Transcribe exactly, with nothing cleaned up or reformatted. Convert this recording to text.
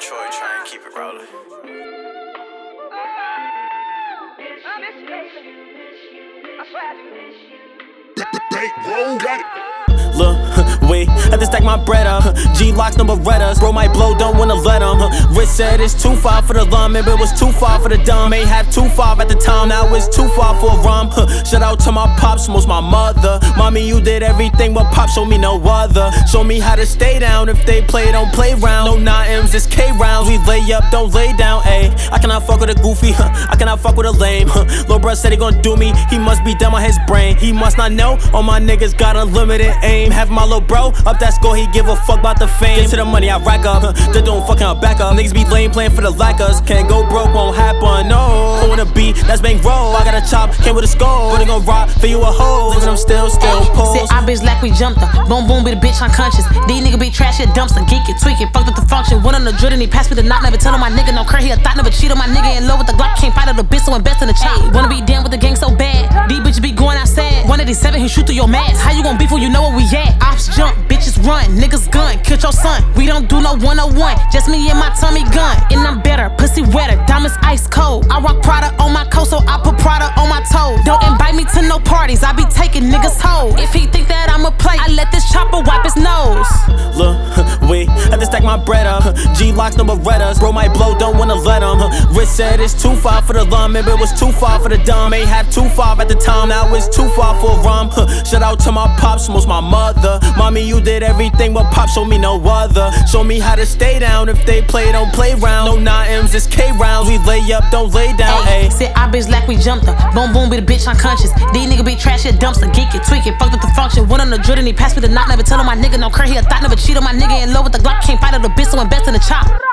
Troy trying to keep it rolling. Look, wait, I just stack my bread up. G-locks, no Berettas. Bro might blow, don't wanna let him. Wrist said it's too far for the lum. Maybe it was too far for the dumb. May have too far at the time, now it's too far for a rum. Shout out to my pops, most my mother. Mommy, you did everything but pop, show me no other. Show me how to stay down. If they play, don't play round. No nine M's, it's K rounds. We lay up, don't lay down, ayy. I cannot fuck with a goofy, huh? I cannot fuck with a lame, huh? Lil' bruh said he gon' do me, he must be dumb on his brain. He must not know, all my niggas got unlimited aim. Have my little bro up that score, he give a fuck about the fame. Get to the money, I rack up, huh? They don't fucking up, back up. Niggas be lame playing for the lackers. Can't go broke, won't happen, no. On a beat, that's bang roll. I got a chop, came with a skull. But they gon' rock for you a hoe. Leaving them still, still pose. Said I bitch like we jumped her. Boom, boom, be the bitch unconscious. These niggas be trash, shit dumpster. Geek it, tweak it, fucked up the function. Went on the drill and he passed me the knot. Never tell him my nigga no cur. He a thought, never cheat on my nigga. In love with the Glock, can't fight out the bitch, so invest in the chain. Wanna be down with the gang so bad. These bitches be going outside. one eighty-seven, he shoot through your mask. How you gon' beef when you know where we at? Ops jump, bitches run, niggas gun, kill your son. We don't do no one oh one, just me and my tummy gun. And I'm better, pussy wetter, diamonds ice cold. I rock Prada on my coat, so I put Prada on my toe. Don't invite me to no parties, I be taking niggas hoe. If he think that I'ma play, I let this chopper wipe his nose. Look, wait, I just stack my bread up. G-locks, no Berettas. Bro might blow, don't wanna let him. Wrist said it's too far for the lum. Maybe it was too far for the dumb. May have too far at the time, now it's too far for a rum. Shout out to my pops, most my mother. Mommy, you did everything but pop, show me no other. Show me how to stay down. If they play, don't play round. No nine M's, it's K rounds. We lay up, don't lay down, ayy. Said I bitch like we jumped her. Boom, boom, be the bitch unconscious. These niggas be trash, shit dumpster. Geek it, tweak it, fucked up the function. Went on the drill and he passed me the knot. Never tell him my nigga no cur. He a thought, never cheat on my nigga. In love with the Glock, can't fight out the bitch, so invest in the chop.